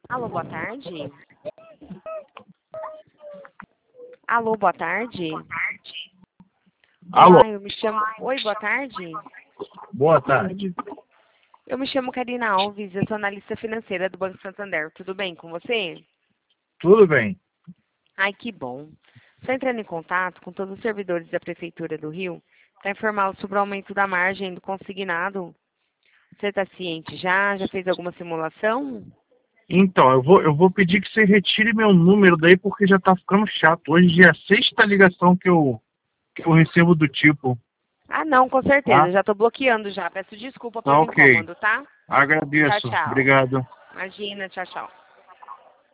Alô, boa tarde. Alô, boa tarde. Alô, Olá, eu me chamo... Oi, boa tarde. boa tarde. Eu me chamo Karina Alves, eu sou analista financeira do Banco Santander. Tudo bem com você? Tudo bem? Ai, que bom. Estou entrando em contato com todos os servidores da Prefeitura do Rio para informá-los sobre o aumento da margem do consignado. Você está ciente já? Já fez alguma simulação? Então, eu vou pedir que você retire meu número daí porque já tá ficando chato. Hoje já é a sexta ligação que eu recebo do tipo, Ah, não, com certeza. tá? Já estou bloqueando já. Peço desculpa Tá pelo ok. incômodo, tá? Tchau, Agradeço. tchau. Obrigado. Imagina, tchau, tchau.